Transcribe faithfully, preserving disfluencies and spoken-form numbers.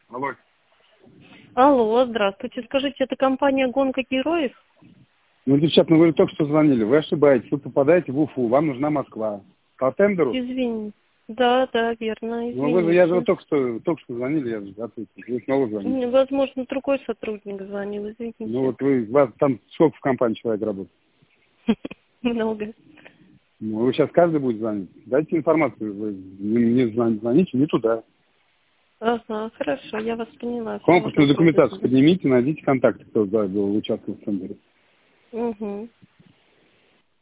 Алло. Алло, здравствуйте. Скажите, это компания «Гонка героев»? Ну, девчат, ну вы только что звонили. Вы ошибаетесь. Вы попадаете в Уфу. Вам нужна Москва. По тендеру? Извините. Да, да, верно, Ну, вы же, я же вот извините. только что, только что звонили, я же ответил. Вы снова звоните. Мне, возможно, другой сотрудник звонил, извините. Ну, вот вы, вас там сколько в компании человек работает? Много. Ну, вы сейчас каждый будет звонить. Дайте информацию. Вы не звоните, звоните не туда. Ага, хорошо, я вас поняла. Конкурсную документацию поднимите, найдите контакты, кто да, был участвовал в тендере. Угу.